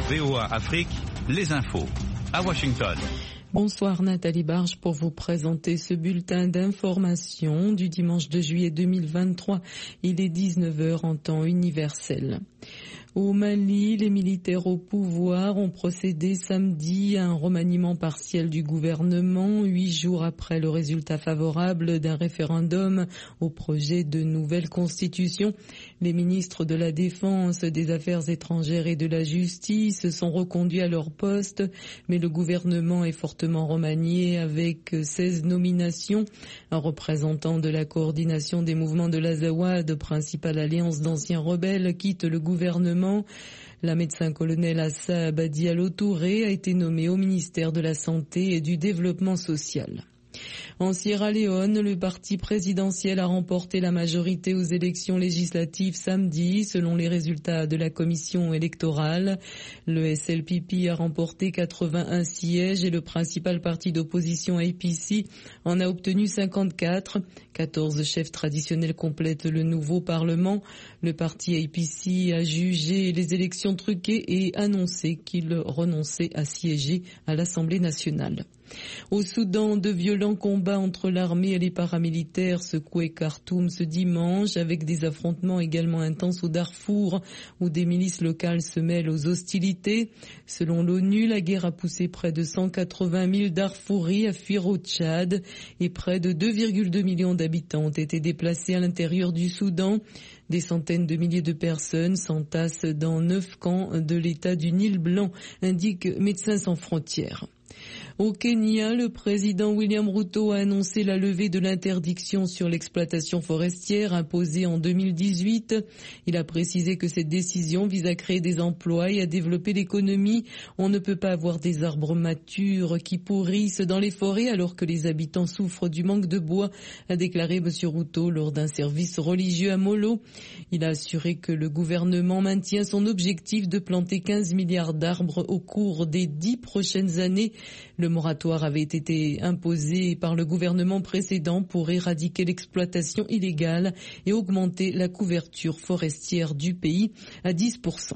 VOA Afrique, les infos. À Washington. Bonsoir Nathalie Barge pour vous présenter ce bulletin d'information du dimanche 2 juillet 2023. Il est 19h en temps universel. Au Mali, les militaires au pouvoir ont procédé samedi à un remaniement partiel du gouvernement, 8 jours après le résultat favorable d'un référendum au projet de nouvelle constitution. Les ministres de la Défense, des Affaires étrangères et de la Justice sont reconduits à leur poste, mais le gouvernement est fortement remanié avec 16 nominations. Un représentant de la coordination des mouvements de l'Azawad, principale alliance d'anciens rebelles, quitte le gouvernement. La médecin-colonel Assa Diallo Touré a été nommée au ministère de la Santé et du Développement social. En Sierra Leone, le parti présidentiel a remporté la majorité aux élections législatives samedi, selon les résultats de la commission électorale. Le SLPP a remporté 81 sièges et le principal parti d'opposition APC en a obtenu 54. 14 chefs traditionnels complètent le nouveau parlement. Le parti APC a jugé les élections truquées et annoncé qu'il renonçait à siéger à l'Assemblée nationale. Au Soudan, de violents combats entre l'armée et les paramilitaires secouaient Khartoum ce dimanche, avec des affrontements également intenses au Darfour, où des milices locales se mêlent aux hostilités. Selon l'ONU, la guerre a poussé près de 180 000 Darfouris à fuir au Tchad et près de 2,2 millions d'habitants ont été déplacés à l'intérieur du Soudan. Des centaines de milliers de personnes s'entassent dans 9 camps de l'État du Nil Blanc, indique Médecins sans frontières. Au Kenya, le président William Ruto a annoncé la levée de l'interdiction sur l'exploitation forestière imposée en 2018. Il a précisé que cette décision vise à créer des emplois et à développer l'économie. On ne peut pas avoir des arbres matures qui pourrissent dans les forêts alors que les habitants souffrent du manque de bois, a déclaré M. Ruto lors d'un service religieux à Molo. Il a assuré que le gouvernement maintient son objectif de planter 15 milliards d'arbres au cours des 10 prochaines années. Le moratoire avait été imposé par le gouvernement précédent pour éradiquer l'exploitation illégale et augmenter la couverture forestière du pays à 10%.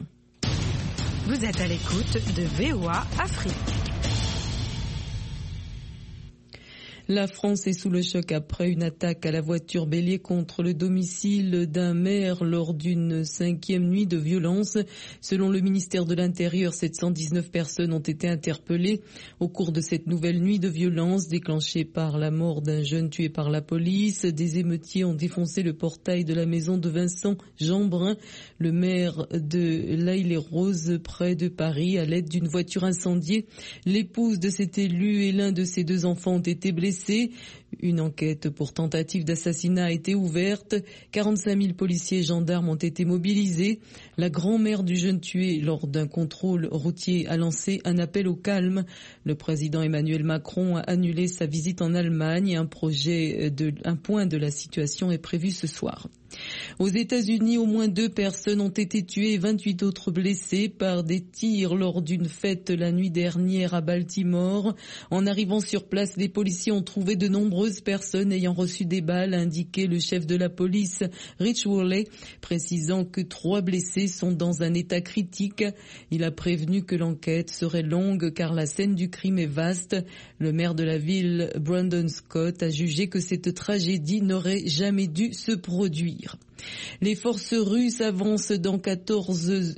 Vous êtes à l'écoute de VOA Afrique. La France est sous le choc après une attaque à la voiture bélier contre le domicile d'un maire lors d'une 5e nuit de violence. Selon le ministère de l'Intérieur, 719 personnes ont été interpellées au cours de cette nouvelle nuit de violence déclenchée par la mort d'un jeune tué par la police. Des émeutiers ont défoncé le portail de la maison de Vincent Jeanbrun, le maire de l'Île-et-Rose près de Paris, à l'aide d'une voiture incendiée. L'épouse de cet élu et l'un de ses 2 enfants ont été blessés. Une enquête pour tentative d'assassinat a été ouverte. 45 000 policiers et gendarmes ont été mobilisés. La grand-mère du jeune tué, lors d'un contrôle routier, a lancé un appel au calme. Le président Emmanuel Macron a annulé sa visite en Allemagne et un point de la situation est prévu ce soir. Aux États-Unis, au moins 2 personnes ont été tuées et 28 autres blessées par des tirs lors d'une fête la nuit dernière à Baltimore. En arrivant sur place, les policiers ont trouvé de nombreuses personnes ayant reçu des balles, a indiqué le chef de la police, Rich Worley, précisant que 3 blessés sont dans un état critique. Il a prévenu que l'enquête serait longue car la scène du crime est vaste. Le maire de la ville, Brandon Scott, a jugé que cette tragédie n'aurait jamais dû se produire. Les forces russes avancent dans 4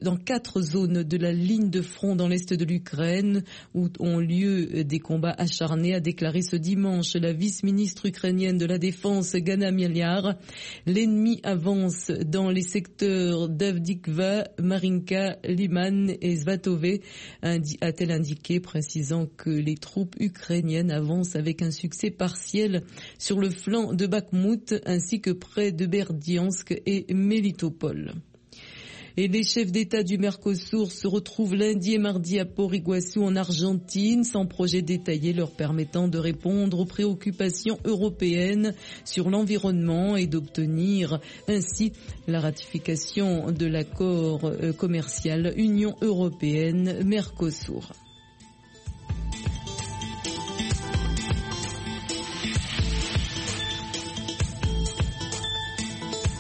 zones de la ligne de front dans l'est de l'Ukraine où ont lieu des combats acharnés, a déclaré ce dimanche la vice-ministre ukrainienne de la Défense Gana Miliar. L'ennemi avance dans les secteurs d'Avdiivka, Marinka, Liman et Svatove, a-t-elle indiqué, précisant que les troupes ukrainiennes avancent avec un succès partiel sur le flanc de Bakhmout ainsi que près de Berdiansk et Melitopol. Et les chefs d'État du Mercosur se retrouvent lundi et mardi à Port Iguaçu en Argentine, sans projet détaillé leur permettant de répondre aux préoccupations européennes sur l'environnement et d'obtenir ainsi la ratification de l'accord commercial Union européenne-Mercosur.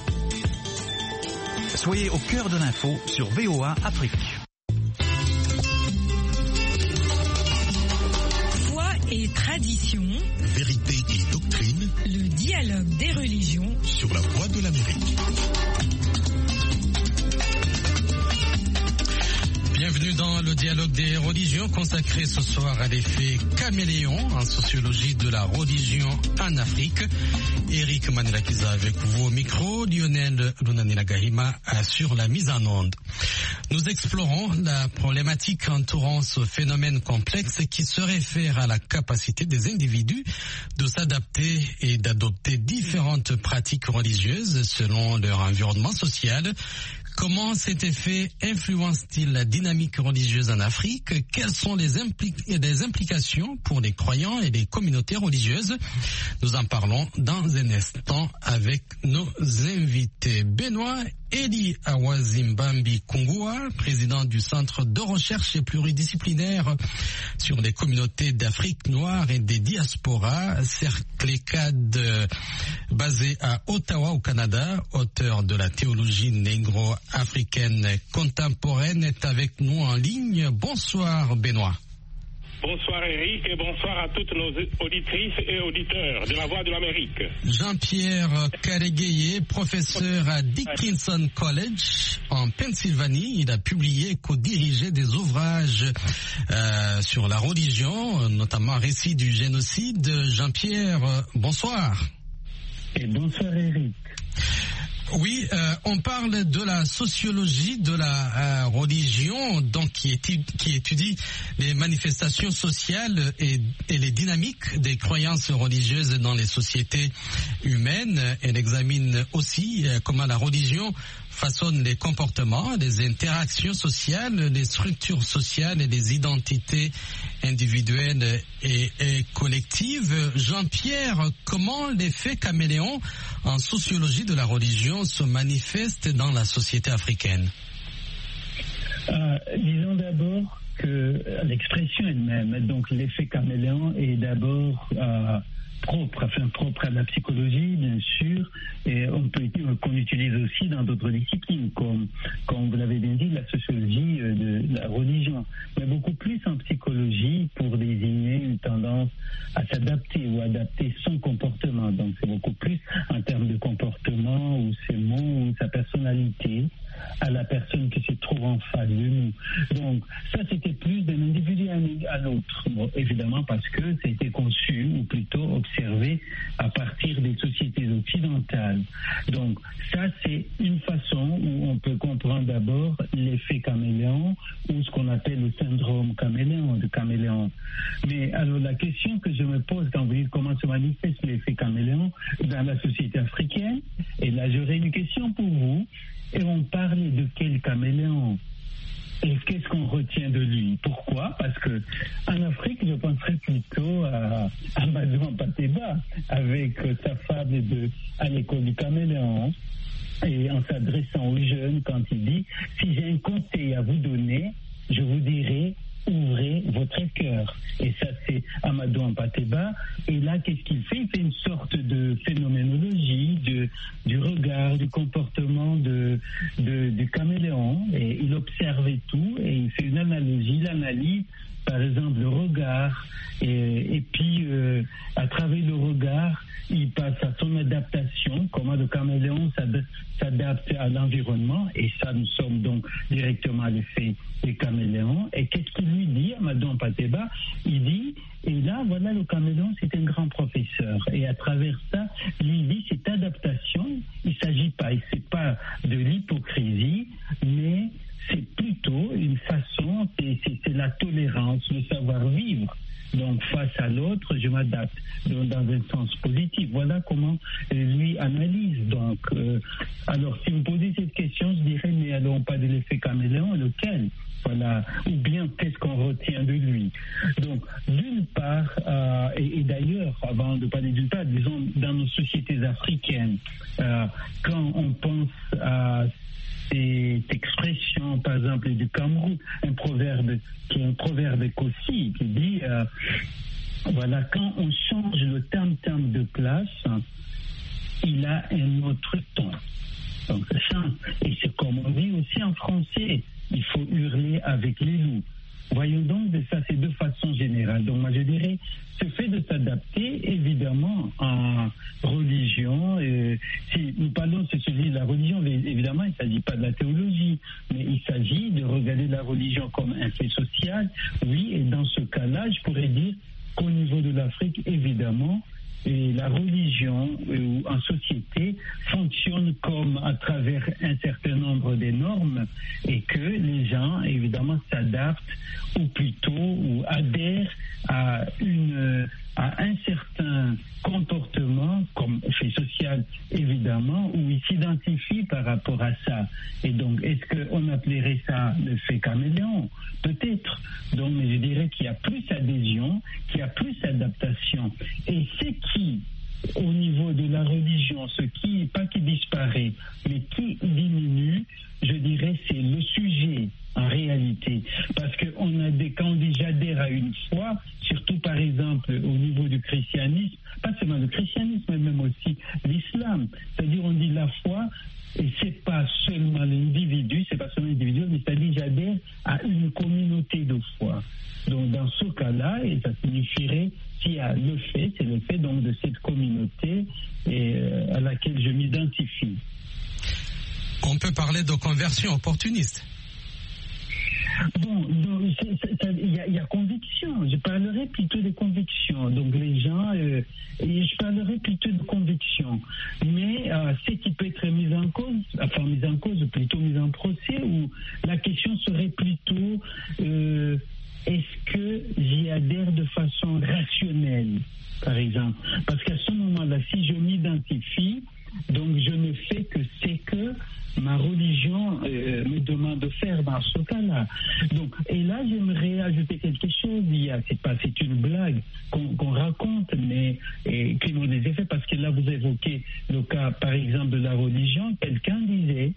Soyez au cœur de l'info sur VOA Afrique. tradition, vérité et doctrine, le dialogue des religions sur la voie de l'Amérique. Bienvenue dans le dialogue des religions consacré ce soir à l'effet caméléon en sociologie de la religion en Afrique. Eric Manelakiza avec vous au micro, Lionel Lunanilagahima sur la mise en onde. Nous explorons la problématique entourant ce phénomène complexe qui se réfère à la capacité des individus de s'adapter et d'adopter différentes pratiques religieuses selon leur environnement social. Comment cet effet influence-t-il la dynamique religieuse en Afrique? Quelles sont les implications pour les croyants et les communautés religieuses? Nous en parlons dans un instant avec nos invités. Benoît Eli Awazimbambi Kungua, président du Centre de recherche pluridisciplinaire sur les communautés d'Afrique noire et des diasporas, CERCLECAD, basé à Ottawa au Canada, auteur de la théologie négro-africaine contemporaine, est avec nous en ligne. Bonsoir Benoît. Bonsoir Eric et bonsoir à toutes nos auditrices et auditeurs de la Voix de l'Amérique. Jean-Pierre Karegueye, professeur à Dickinson College en Pennsylvanie. Il a publié et co-dirigé des ouvrages sur la religion, notamment Récit du génocide. Jean-Pierre, bonsoir. Et bonsoir Eric. Oui, on parle de la sociologie de la religion, donc qui étudie les manifestations sociales et les dynamiques des croyances religieuses dans les sociétés humaines. Elle examine aussi comment la religion façonne les comportements, les interactions sociales, les structures sociales et les identités individuelles et collectives. Jean-Pierre, comment l'effet caméléon en sociologie de la religion se manifeste dans la société africaine? Disons d'abord que l'expression elle-même, donc l'effet caméléon, est d'abord propre à la psychologie, bien sûr, et qu'on utilise aussi dans d'autres disciplines, comme vous l'avez bien dit, la sociologie de la religion, mais beaucoup plus en psychologie pour désigner une tendance à s'adapter ou adapter son comportement. Donc c'est beaucoup plus en termes de comportement ou ses mots ou sa personnalité à la personne qui se trouve en face de nous. Donc ça, c'était plus d'un individu à l'autre. Bon, évidemment parce que c'était conçu, ou plutôt observé, à partir des sociétés occidentales. Donc ça, c'est une façon où on peut comprendre d'abord l'effet caméléon, ou ce qu'on appelle le syndrome caméléon. Mais alors la question que je me pose quand vous dites comment se manifeste l'effet caméléon dans la société africaine, et là j'aurais une question pour vous. Et on parle de quel caméléon? Et qu'est-ce qu'on retient de lui? Pourquoi? Parce que en Afrique, je penserais plutôt à Amadou Pateba, avec sa fable à l'école du caméléon, et en s'adressant aux jeunes quand il dit « Si j'ai un conseil à vous donner, je vous dirai ouvrez votre cœur ». Et ça, c'est Amadou Pateba. Et là, qu'est-ce qu'il fait? Il fait une sorte de phénoménologie du regard, du comportement du caméléon. Et il observe tout et il fait une analogie. Il analyse, par exemple, le regard. Et puis, à travers le regard, il passe à son adaptation, comment le caméléon s'adapte à l'environnement. Et ça, nous sommes donc directement à l'effet des caméléons. Et qu'est-ce qu'il lui dit, Amadou Pateba? Il dit, et là, voilà, le caméléon, c'est un grand professeur. Et à travers ça, lui dit, cette adaptation, il ne s'agit pas, c'est pas de l'hypocrisie, mais c'est plutôt une façon, c'est la tolérance, le savoir-vivre. Donc, face à l'autre, je m'adapte dans un sens positif. Voilà comment lui analyse. Donc, alors, si vous me posez cette question, je dirais, mais allons pas de l'effet caméléon, lequel? Voilà. Ou bien, qu'est-ce qu'on retient de lui? Donc, d'une part, et d'ailleurs, avant de parler d'une part, disons, dans nos sociétés africaines, quand on pense à cette expression, par exemple, du Cameroun, un proverbe Kossi qui dit voilà, quand on change le tam-tam de place, il a un autre ton. Donc ça, et c'est comme on dit aussi en français, il faut hurler avec les loups. voyons donc de ça, c'est de façon générale. Donc moi je dirais, ce fait de s'adapter, évidemment, en religion, si nous parlons de celui de la religion, évidemment, il ne s'agit pas de la théologie, mais il s'agit de regarder la religion comme un fait social. Oui, et dans ce cas-là, je pourrais dire qu'au niveau de l'Afrique, évidemment, et la religion en société fonctionne comme à travers un certain nombre de normes et que les gens évidemment s'adaptent ou plutôt ou adhèrent à un certain comportement comme fait social évidemment où ils s'identifient par rapport à ça. Et donc est-ce qu'on appellerait ça le fait caméléon? Peut-être. Donc mais je dirais qu'il y a plus adhésion, qu'il y a plus adaptation. Et c'est qui, au niveau de la religion, ce qui, pas qui disparaît, mais qui diminue, je dirais, c'est le sujet en réalité. Parce que quand on dit j'adhère à une foi, surtout par exemple au niveau du christianisme, pas seulement le christianisme, mais même aussi l'islam. C'est-à-dire on dit la foi, et c'est pas seulement l'individu, c'est pas seulement l'individu, mais c'est-à-dire j'adhère à une communauté de foi. Donc dans ce cas-là, et ça signifierait s'il y a le fait, c'est le fait donc de cette communauté à laquelle je m'identifie. On peut parler de conversion opportuniste. Bon, il y a conviction. Je parlerai plutôt de conviction. Donc les gens, je parlerai plutôt de conviction. Mais ce qui peut être mis en cause, plutôt mis en procès, où la question serait plutôt est-ce que j'y adhère de façon rationnelle, par exemple? Parce qu'à ce moment-là, si je m'identifie, donc je ne fais que ce que ma religion me demande de faire dans ce cas-là. Donc, et là, j'aimerais ajouter quelque chose. C'est une blague qu'on raconte, mais qui ont des effets, parce que là, vous évoquez le cas, par exemple, de la religion. Quelqu'un disait,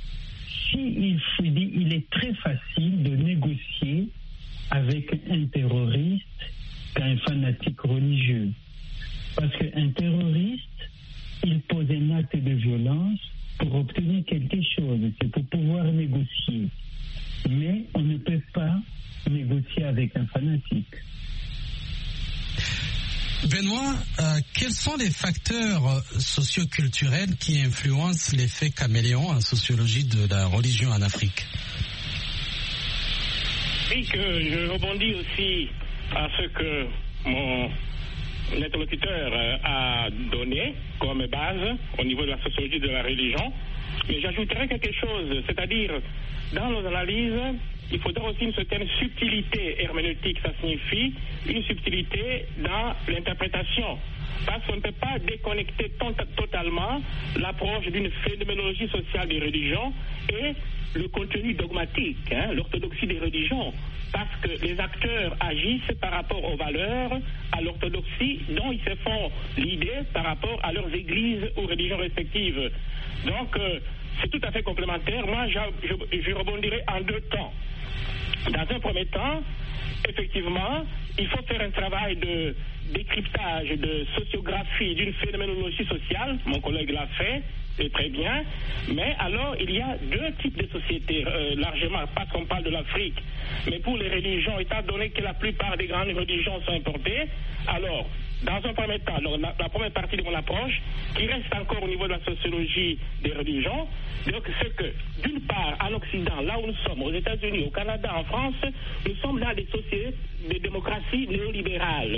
il est très facile de négocier avec un terroriste qu'un fanatique religieux. Parce qu'un terroriste, il pose un acte de violence pour obtenir quelque chose, c'est pour pouvoir négocier. Mais on ne peut pas négocier avec un fanatique. Benoît, quels sont les facteurs socioculturels qui influencent l'effet caméléon en sociologie de la religion en Afrique? Oui, que je rebondis aussi à ce que mon l'interlocuteur a donné comme base au niveau de la sociologie de la religion. Mais j'ajouterais quelque chose, c'est-à-dire, dans nos analyses, il faudra aussi une certaine subtilité herméneutique. Ça signifie une subtilité dans l'interprétation. Parce qu'on ne peut pas déconnecter totalement l'approche d'une phénoménologie sociale des religions et le contenu dogmatique, l'orthodoxie des religions. Parce que les acteurs agissent par rapport aux valeurs, à l'orthodoxie dont ils se font l'idée par rapport à leurs églises ou religions respectives. Donc, c'est tout à fait complémentaire. Moi, je rebondirai en deux temps. Dans un premier temps, effectivement, il faut faire un travail de décryptage, de sociographie d'une phénoménologie sociale. Mon collègue l'a fait, c'est très bien. Mais alors, il y a deux types de sociétés, largement, parce qu'on parle de l'Afrique. Mais pour les religions, étant donné que la plupart des grandes religions sont importées, alors, dans un premier temps, la première partie de mon approche, qui reste encore au niveau de la sociologie des religions, donc c'est que, d'une part, en Occident, là où nous sommes, aux États-Unis, au Canada, en France, nous sommes dans des sociétés de démocratie néolibérale.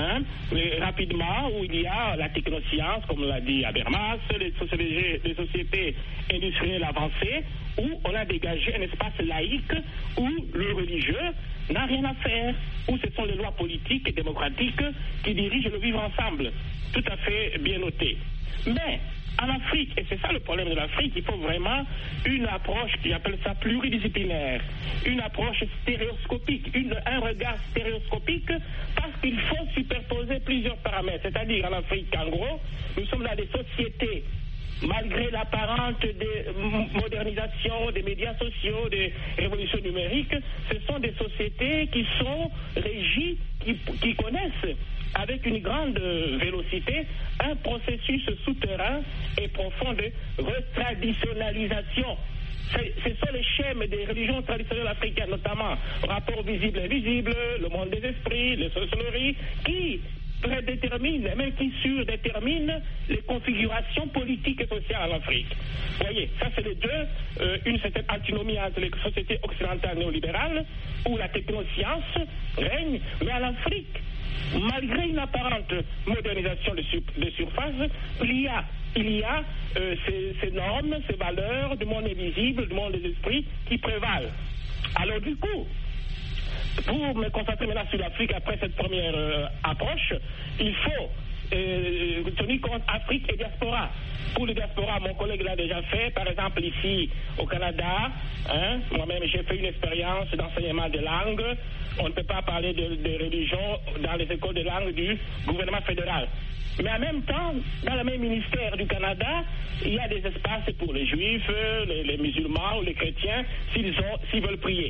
Rapidement, où il y a la technoscience, comme l'a dit Habermas, les sociétés industrielles avancées, où on a dégagé un espace laïque où le religieux n'a rien à faire, où ce sont les lois politiques et démocratiques qui dirigent le vivre ensemble. Tout à fait bien noté. Mais en Afrique, et c'est ça le problème de l'Afrique, il faut vraiment une approche, j'appelle ça pluridisciplinaire, une approche stéréoscopique, un regard stéréoscopique, parce qu'il faut superposer plusieurs paramètres. C'est-à-dire en Afrique, en gros, nous sommes dans des sociétés, malgré l'apparente modernisation des médias sociaux, des révolutions numériques, ce sont des sociétés qui sont régies, qui connaissent avec une grande vélocité un processus souterrain et profond de retraditionnalisation Ce sont les schèmes des religions traditionnelles africaines, notamment rapport visible et invisible, le monde des esprits, les sorcelleries, qui prédéterminent, même qui surdéterminent les configurations politiques et sociales en Afrique. Vous voyez, ça c'est les deux, une certaine antinomie entre les sociétés occidentales néolibérales, où la technoscience règne, mais en Afrique, malgré une apparente modernisation de surface, il y a ces normes, ces valeurs du monde invisible, du monde des esprits qui prévalent. Alors du coup, pour me concentrer maintenant sur l'Afrique après cette première approche, il faut tenir compte Afrique et diaspora. Pour les diaspora, mon collègue l'a déjà fait, par exemple ici au Canada, moi-même j'ai fait une expérience d'enseignement de langue. On ne peut pas parler de religion dans les écoles de langue du gouvernement fédéral. Mais en même temps, dans le même ministère du Canada, il y a des espaces pour les juifs, les musulmans ou les chrétiens, s'ils veulent prier.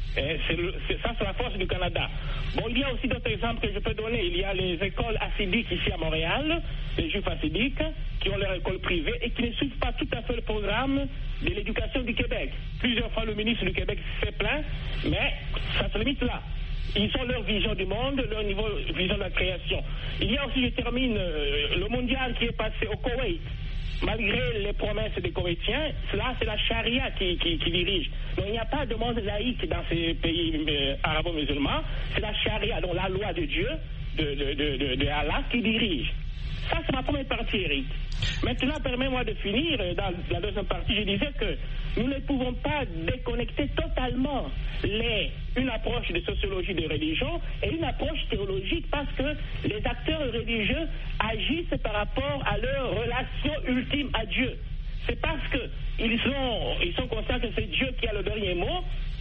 Ça, c'est la force du Canada. Bon, il y a aussi d'autres exemples que je peux donner. Il y a les écoles hassidiques ici à Montréal, les juifs hassidiques, qui ont leur école privée et qui ne suivent pas tout à fait le programme de l'éducation du Québec. Plusieurs fois, le ministre du Québec s'est plaint, mais ça se limite là. Ils ont leur vision du monde, leur vision de la création. Il y a aussi, je termine, le mondial qui est passé au Koweït. Malgré les promesses des Koweïtiens, là, c'est la charia qui dirige. Donc, il n'y a pas de monde laïque dans ces pays arabo-musulmans. C'est la charia, donc la loi de Dieu, de Allah, qui dirige. Ça, c'est ma première partie, Eric. Maintenant, permets-moi de finir. Dans la deuxième partie, je disais que nous ne pouvons pas déconnecter totalement une approche de sociologie de religion et une approche théologique parce que les acteurs religieux agissent par rapport à leur relation ultime à Dieu. C'est parce qu'ils sont conscients que c'est Dieu qui a le dernier mot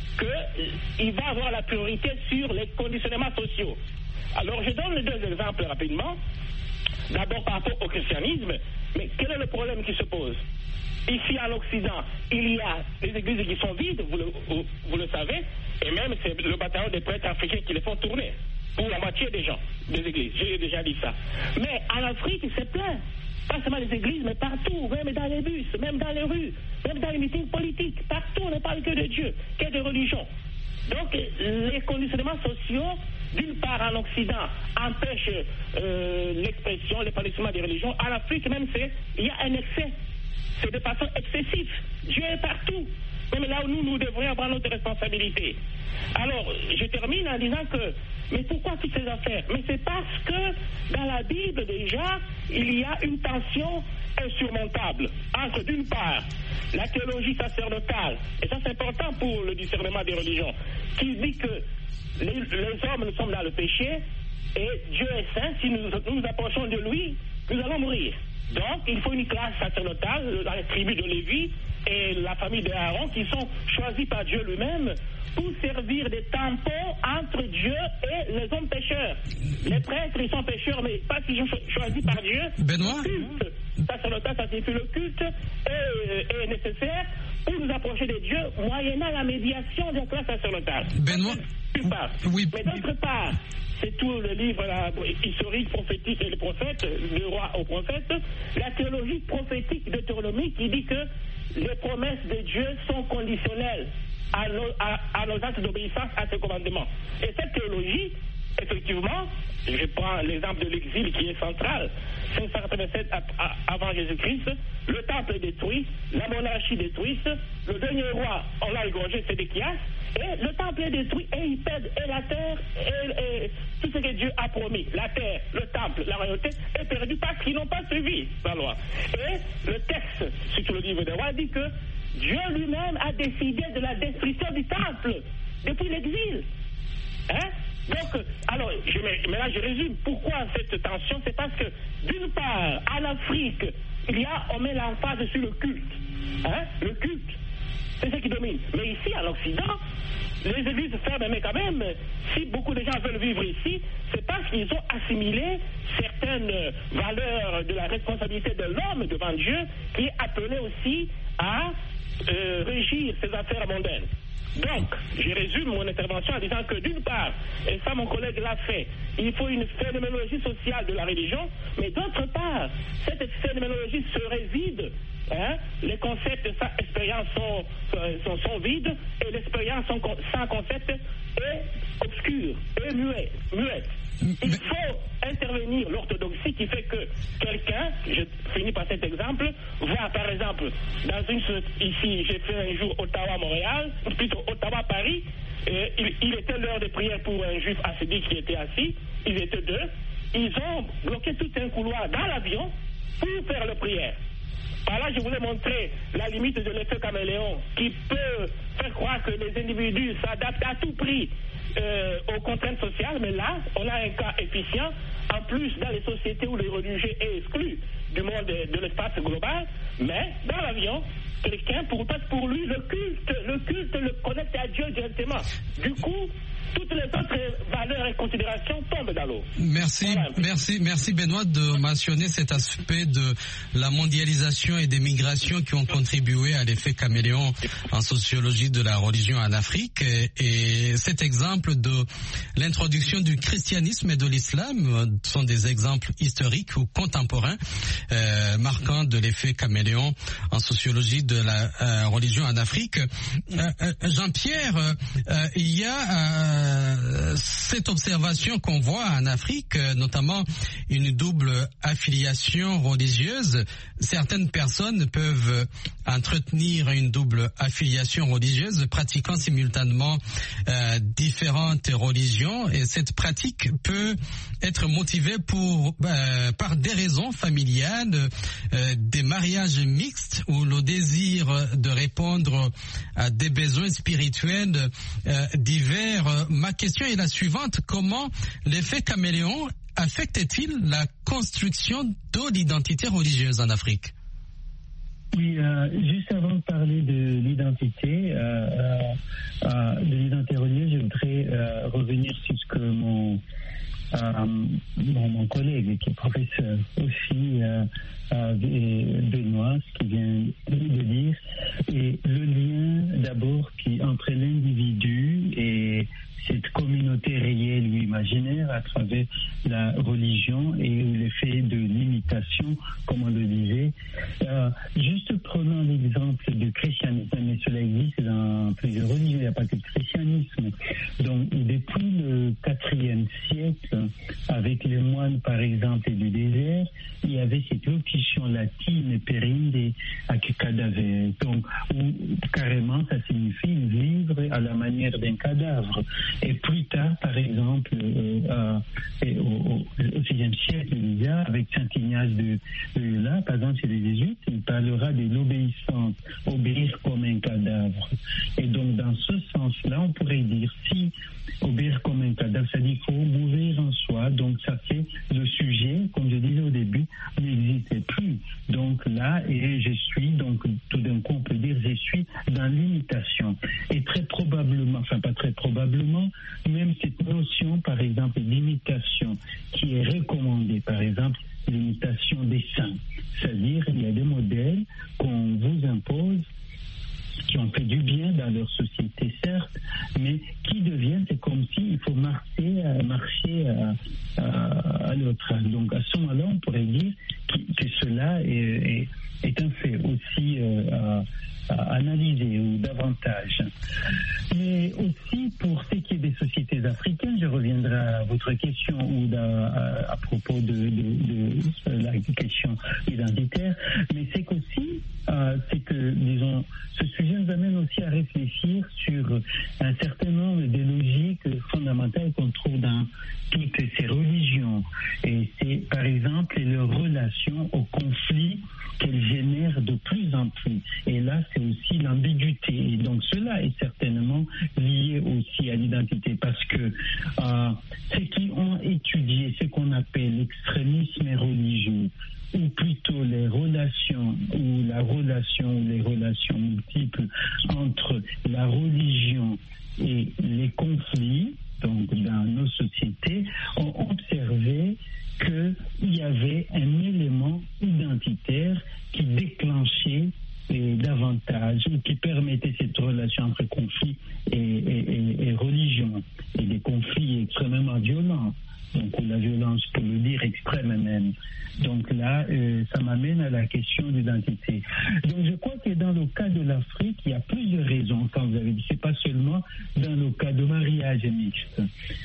qu'il va avoir la priorité sur les conditionnements sociaux. Alors, je donne les deux exemples rapidement. D'abord par rapport au christianisme, mais quel est le problème qui se pose? Ici en Occident, il y a des églises qui sont vides, vous le savez, et même c'est le bataillon des prêtres africains qui les font tourner, pour la moitié des gens, des églises, j'ai déjà dit ça. Mais en Afrique, c'est plein, pas seulement les églises, mais partout, même dans les bus, même dans les rues, même dans les meetings politiques, partout on ne parle que de Dieu, que de religion. Donc les conditionnements sociaux, d'une part en Occident, empêchent l'expression, l'épanouissement des religions. En Afrique même, il y a un excès. C'est de façon excessive. Dieu est partout. Même là où nous devrions avoir notre responsabilité. Alors, je termine en disant mais pourquoi toutes ces affaires? Mais c'est parce que dans la Bible déjà, il y a une tension insurmontable entre, d'une part, la théologie sacerdotale, et ça c'est important pour le discernement des religions, qui dit que les hommes, nous sommes dans le péché, et Dieu est saint, si nous nous approchons de lui, nous allons mourir. Donc, il faut une classe sacerdotale, la tribu de Lévi et la famille d'Aaron, qui sont choisis par Dieu lui-même pour servir de tampons entre Dieu et les hommes pécheurs. Les prêtres, ils sont pécheurs, mais pas qu'ils sont choisis par Dieu. Benoît? Le culte sacerdotal, ça signifie le culte est nécessaire pour nous approcher de Dieu, moyennant la médiation de la classe sacerdotale. Benoît? Oui. Mais d'autre part, c'est tout le livre historique, prophétique et les prophètes, du roi au prophète, la théologie prophétique d'Eutonomie qui dit que les promesses de Dieu sont conditionnelles à nos actes d'obéissance à ses commandements. Et cette théologie, effectivement, je prends l'exemple de l'exil qui est central, 587 avant Jésus-Christ, le temple est détruit, la monarchie détruite, le dernier roi, on l'a égorgé, Sédéchias, et le temple est détruit et il perd et la terre et tout ce que Dieu a promis, la terre, le temple, la royauté est perdu parce qu'ils n'ont pas suivi la loi. Et le texte, sur le livre des rois, dit que Dieu lui-même a décidé de la destruction du temple depuis l'exil. Donc, alors, maintenant je résume. Pourquoi cette tension? C'est parce que, d'une part, en Afrique, on met l'emphase sur le culte. Le culte, c'est ce qui domine. Mais ici, en Occident, les églises ferment, mais quand même, si beaucoup de gens veulent vivre ici, c'est parce qu'ils ont assimilé certaines valeurs de la responsabilité de l'homme devant Dieu, qui est appelé aussi à régir ses affaires mondaines. Donc, je résume mon intervention en disant que d'une part, et ça mon collègue l'a fait, il faut une phénoménologie sociale de la religion, mais d'autre part, cette phénoménologie serait vide. Les concepts sans expérience sont vides et l'expérience sans concept est obscure, est muette. Il faut intervenir l'orthodoxie qui fait que quelqu'un, je finis par cet exemple, voit par exemple, ici j'ai fait un jour Ottawa-Montréal, plutôt Ottawa-Paris, il était l'heure de prière pour un juif hassidique qui était assis, ils étaient deux, ils ont bloqué tout un couloir dans l'avion pour faire la prière. Par là, je voulais montrer la limite de l'effet caméléon qui peut faire croire que les individus s'adaptent à tout prix aux contraintes sociales, mais là, on a un cas efficient. En plus, dans les sociétés où le religieux est exclu du monde de l'espace global, mais dans l'avion, quelqu'un, pour lui, le culte le connecte à Dieu directement. Du coup, toutes les autres valeurs et considérations tombent dans l'eau. Merci Benoît de mentionner cet aspect de la mondialisation et des migrations qui ont contribué à l'effet caméléon en sociologie de la religion en Afrique. Et cet exemple de l'introduction du christianisme et de l'islam sont des exemples historiques ou contemporains marquants de l'effet caméléon en sociologie de la religion en Afrique. Jean-Pierre, il y a cette observation qu'on voit en Afrique, notamment une double affiliation religieuse. Certaines personnes peuvent entretenir une double affiliation religieuse, pratiquant simultanément différentes religions, et cette pratique peut être motivée par des raisons familiales, des mariages mixtes ou le désir de répondre à des besoins spirituels divers. Ma question est la suivante: comment l'effet caméléon affecte-t-il la construction de l'identité religieuse en Afrique? Oui, juste avant de parler de l'identité religieuse, je voudrais revenir sur ce que mon collègue qui est professeur aussi, Benoît, ce qu'il vient de dire, et le lien d'abord entre l'individu et cette communauté réelle ou imaginaire à travers la religion et l'effet de l'imitation, comme on le disait. Juste prenons l'exemple du christianisme, mais cela existe dans plusieurs religions, il n'y a pas que le christianisme. Donc, depuis le IVe siècle, avec les moines, par exemple, du désert, il y avait cette locution latine, perinde ac cadaver, donc, où carrément ça signifie vivre à la manière d'un cadavre. Et plus tard, par exemple, au VIe siècle, avec Saint Ignace de Loyola, par exemple, chez les jésuites, il parlera de l'obéissance, obéir comme un cadavre. Et donc, dans ce sens-là, on pourrait dire, si obéir comme un cadavre, ça dit qu'il faut mourir en soi, donc ça fait le sujet, comme je disais au début, n'existait plus. Donc là, et je suis, donc tout d'un coup, on peut dire, je suis dans l'imitation. Et très probablement, enfin pas très probablement, même cette notion, par exemple, d'imitation qui est recommandée, par exemple, l'imitation des saints. C'est-à-dire, il y a des modèles qu'on vous impose qui ont fait du bien dans leur société, certes, mais qui deviennent, c'est comme s'il faut marcher à l'autre. Donc, à ce moment-là, on pourrait dire que cela est un fait aussi à analyser ou davantage. Mais aussi, pour ce qui est des sociétés africaines, je reviendrai à votre question ou à propos de la question identitaire, mais c'est qu'aussi, c'est que, disons, ce sujet nous amène aussi à réfléchir sur un certain nombre de logiques fondamentales qu'on trouve dans toutes ces religions. Et c'est, par exemple, leur relation au conflit qu'elles génèrent de plus en plus. Et là, c'est aussi l'ambiguïté. Et donc, cela est certainement lié aussi à l'identité, parce que ceux qui ont étudié ce qu'on appelle l'extrémisme religieux, ou plutôt les relations multiples entre la religion et les conflits, donc dans nos sociétés, ont observé qu'il y avait un élément identitaire qui déclenchait davantage, ou qui permettait cette relation entre conflit mariage mixte.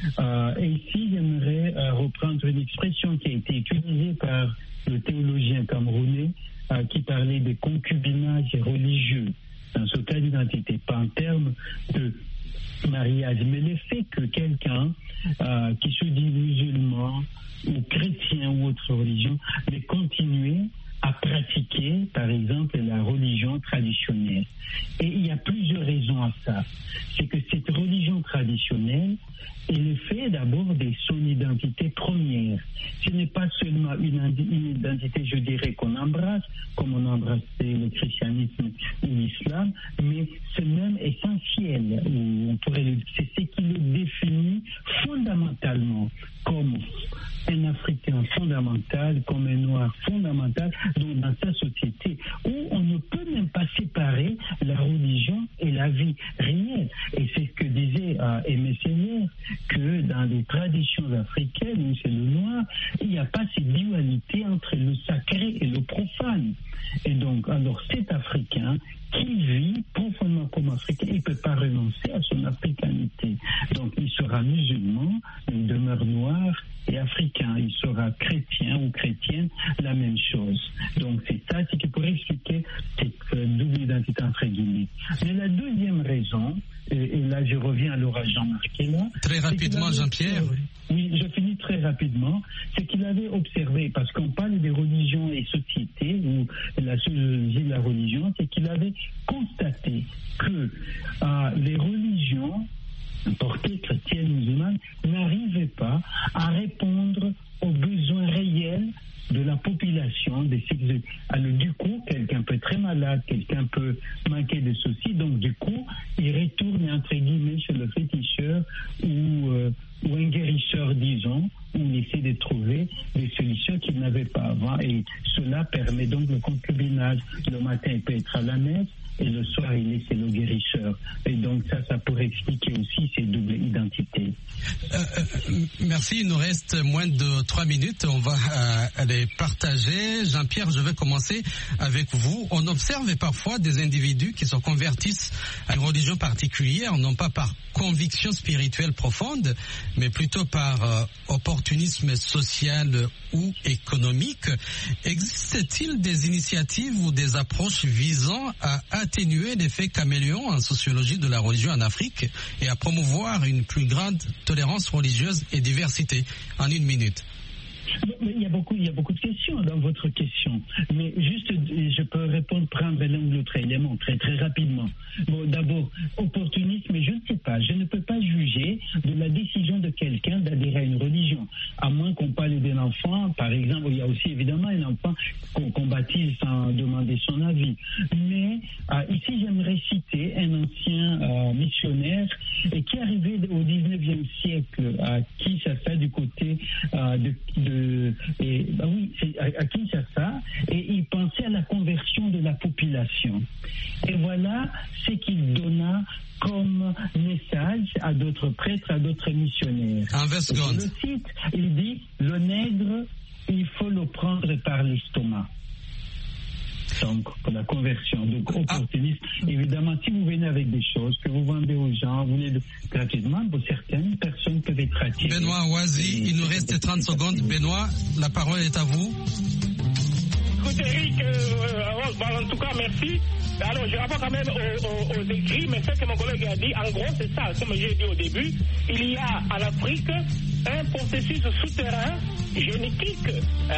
Et ici, j'aimerais reprendre une expression qui a été utilisée par le théologien camerounais qui parlait de concubinage religieux. Dans ce cas d'identité, pas en termes de mariage, mais le fait que quelqu'un qui se dit musulman ou chrétien ou autre religion, mais continuer à pratiquer, par exemple, la religion traditionnelle. Et il y a plusieurs raisons à ça. C'est que cette religion traditionnelle est le fait d'abord de son identité première. Ce n'est pas seulement une identité, je dirais, qu'on embrasse, comme on embrassait le christianisme ou l'islam, mais c'est même essentiel, ou on pourrait le dire, c'est ce qui le définit fondamentalement comme un Africain fondamental, comme un Noir fondamental dans sa société, où on ne peut même pas séparer la religion et la vie réelle. Et c'est ce que disait Aimé Seigneur, que dans les traditions africaines, où c'est le noir, il n'y a pas cette dualité entre le sacré et le profane. Et donc, alors cet Africain qui vit profondément comme Africain, il ne peut pas renoncer à son africanité. Donc, il sera musulman, il demeure noir et africain. Il sera chrétien ou chrétienne, la même chose. Donc, c'est ça, c'est qui pourrait expliquer cette double identité entre guillemets. Mais la deuxième raison, et là je reviens à l'orage Jean-Marc là. Très rapidement, Jean-Pierre. Oui, je finis très rapidement. C'est qu'il avait observé, parce qu'on parle des religions et sociétés, ou la sociologie de la religion, c'est qu'il avait constaté que les religions portées chrétiennes, musulmanes, n'arrivaient pas à répondre aux besoins réels de la population. Alors du coup, quelqu'un peut être très malade, quelqu'un peut manquer de ceci, donc du coup, il retourne entre guillemets chez le féticheur ou un guérisseur, disons, où il essaie de trouver des solutions qu'il n'avait pas avant, et cela permet donc le concubinage. Le matin, il peut être à la messe, et le soir, il est chez le guérisseur. Et donc ça pourrait expliquer aussi ces doubles identités. Merci, il nous reste moins de 3 minutes. On va les partager. Jean-Pierre, je vais commencer avec vous. On observe parfois des individus qui se convertissent à une religion particulière, non pas par conviction spirituelle profonde, mais plutôt par opportunisme social ou économique. Existe-t-il des initiatives ou des approches visant à atténuer l'effet caméléon en sociologie de la religion en Afrique et à promouvoir une plus grande tolérance religieuse et diversité? En 1 minute. Il y a beaucoup de questions dans votre question, mais juste je peux prendre l'un ou l'autre élément très très rapidement. Bon, d'abord, opportunisme, je ne sais pas, je ne peux pas juger de la décision de quelqu'un d'adhérer à une religion, à moins qu'on parle d'un enfant, par exemple. Il y a aussi évidemment un enfant qu'on baptise sans demander son avis. Mais ici, j'aimerais citer un ancien missionnaire qui est arrivé au 19e siècle à Kinshasa, du côté à Kinshasa, et il pensait à la conversion de la population. Et voilà ce qu'il donna comme message à d'autres prêtres, à d'autres missionnaires. En 20 secondes. Je le cite, il dit: le nègre, il faut le prendre par l'estomac. Donc, pour la conversion. Donc, opportuniste. Évidemment, si vous venez avec des choses que vous vendez aux gens, vous venez gratuitement, pour certaines personnes peuvent être attirées. Benoît Awazi, il nous reste 30 secondes. Benoît, la parole est à vous. Écoute, Eric, en tout cas, merci. Alors, je rapporte quand même aux écrits, mais ce que mon collègue a dit, en gros, c'est ça, comme j'ai dit au début. Il y a en Afrique un processus souterrain, génétique,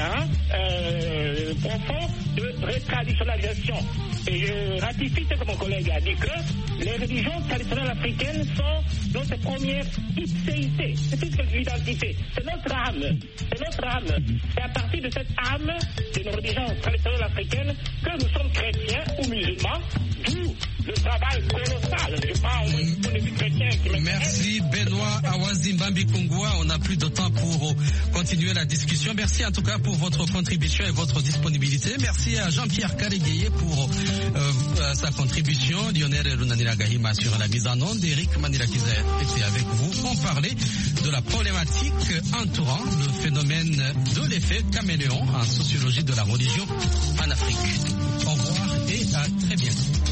profond de retraditionnalisation. Et je ratifie ce que mon collègue a dit, que les religions traditionnelles africaines sont notre première ipséité. C'est plus que l'identité. C'est notre âme. C'est notre âme. C'est à partir de cette âme de nos religions traditionnelles africaines que nous sommes chrétiens ou musulmans, d'où le travail colossal. Je parle au début chrétien qui m'intéresse. Merci Benoît Awazi Mbambi Kungwa. On n'a plus de temps pour continuer la discussion. Merci en tout cas pour votre contribution et votre disponibilité. Merci à Jean-Pierre Karégueye pour sa contribution. Lionel Runanira Gahima sur la mise en onde. Eric Manilakiza était avec vous. On parlait de la problématique entourant le phénomène de l'effet caméléon en sociologie de la religion en Afrique. Au revoir et à très bientôt.